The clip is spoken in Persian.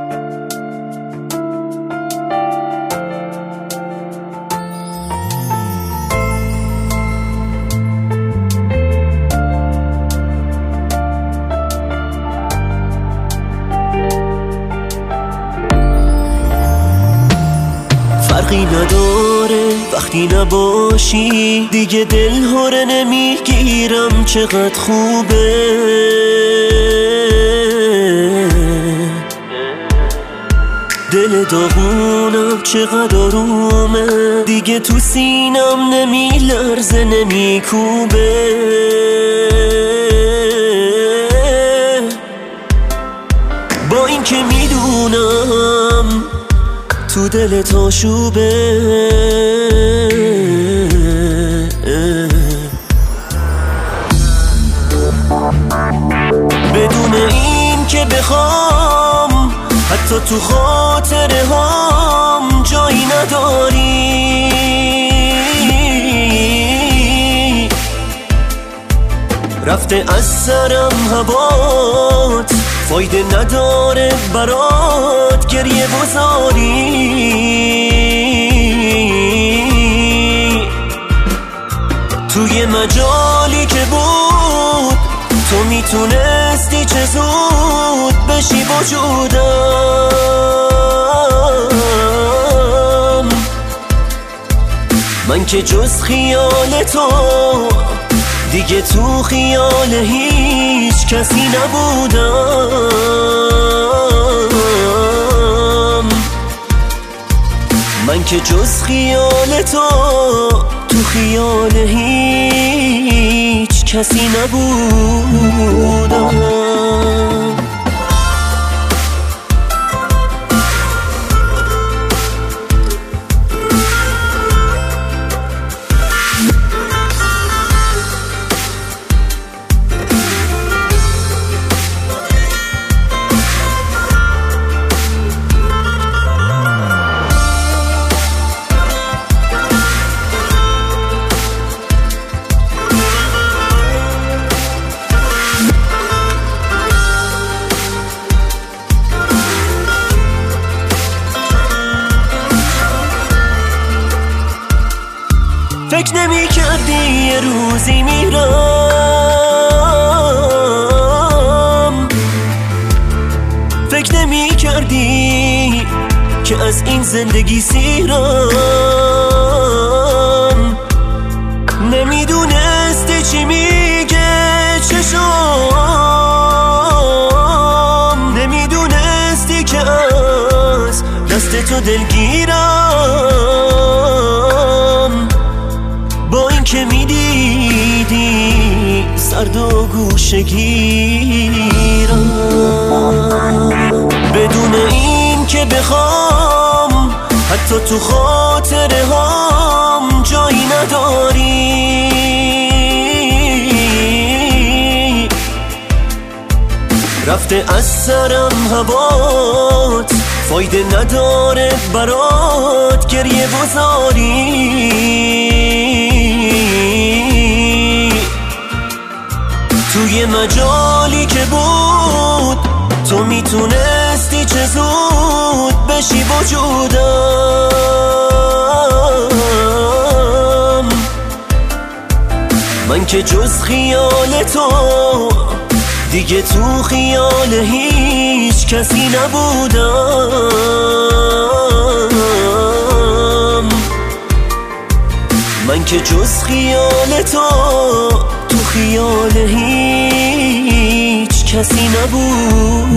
فرقی نداره وقتی نباشی، دیگه دل هره نمیگیرم چقدر خوبه. دل داغونم چقدر آرومه، دیگه تو سینم نمیلرزه نمیکوبه. با این که میدونم تو دلت آشوبه، بدون این که بخوام حتی تو خاطره هام جایی نداری. رفته از سرم هوات، فایده نداره برات گریه بزاری. توی مجالی که بود تو میتونستی چه زود بشی وجودم. من که جز خیال تو دیگه تو خیال هیچ کسی نبودم. من که جز خیال تو خیال هیچ کسی نبودم. فکر نمی کردی یه روزی میرم، فکر نمی کردی که از این زندگی سیرم. نمیدونستی چی میگه چشام، نمیدونستی که از دست تو دلگیرم. با این که میدیدی سرد و گوشه گیرم، بدون این که بخوام حتی تو خاطره هام جایی نداری. رفته از سرم هوات، فایده نداره برات گریه بزاری. توی مجالی که بود تو میتونستی چه زود بشی وجودم. من که جز خیال تو دیگه تو خیال هیچ کسی نبودم. من که جز خیال تو خیال هیچ کسی نبود.